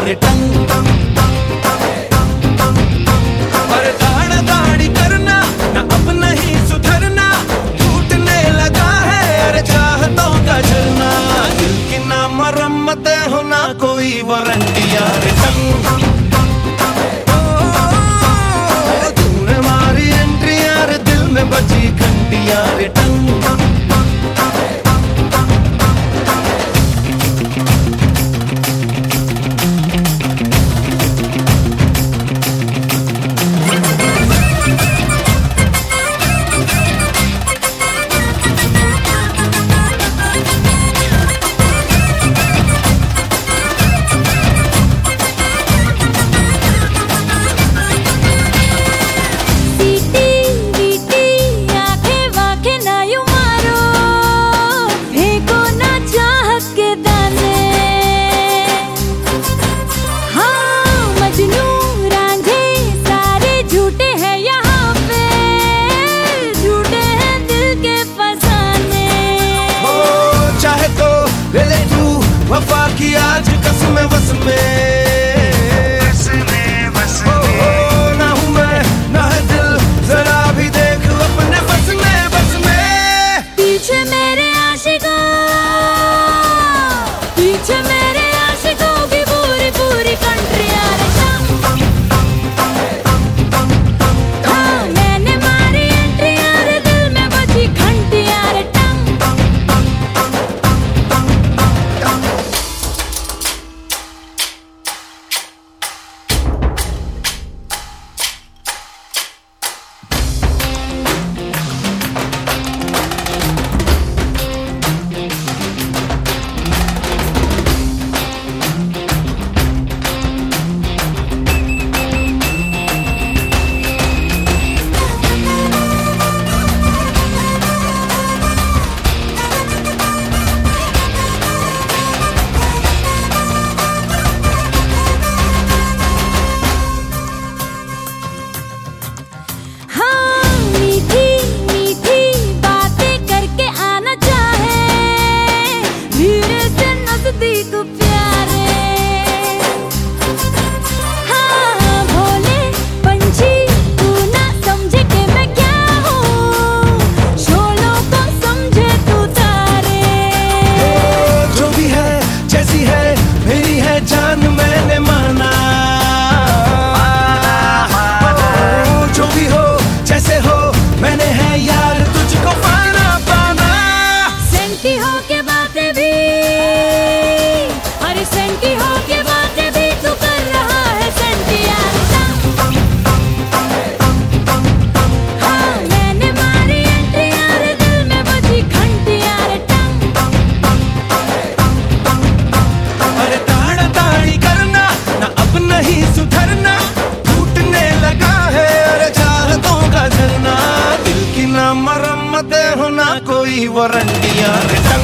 रे टंग। अरे दाढ़ा दाढ़ी करना ना अब नहीं सुधरना, टूटने लगा है अरे चाहतों का झरना। दिल की ना मरम्मत हो ना कोई वारंटी रे टंग। तूने मारी एंट्री यार दिल में बची घंटियां रे टंग। ले ले तू वफा की आज कसम बस में, ना हूँ मैं ना है दिल जरा भी देख अपने बस में। पीछे मेरे आशिकों की पूरी पूरी कंट्री आ रही। हाँ मैंने मारी एंट्री यार दिल में बची घंटी यार टंग। जान मैंने माना जो भी हो जैसे हो मैंने है यार तुझको पाना पाना। सेंटी हो के बातें भी, अरे सेंटी हो के बातें भी तू कर रहा है सेंटी यार। हाँ मैंने मारी एंट्री यार दिल में बची घंटी यार टंग। अरे दाढ़ा दाढ़ी करना ना अब नहीं सुधरना, टूटने लगा है अरे चाहतों का झरना। दिल की ना मरम्मत हो ना कोई वारंटी रे।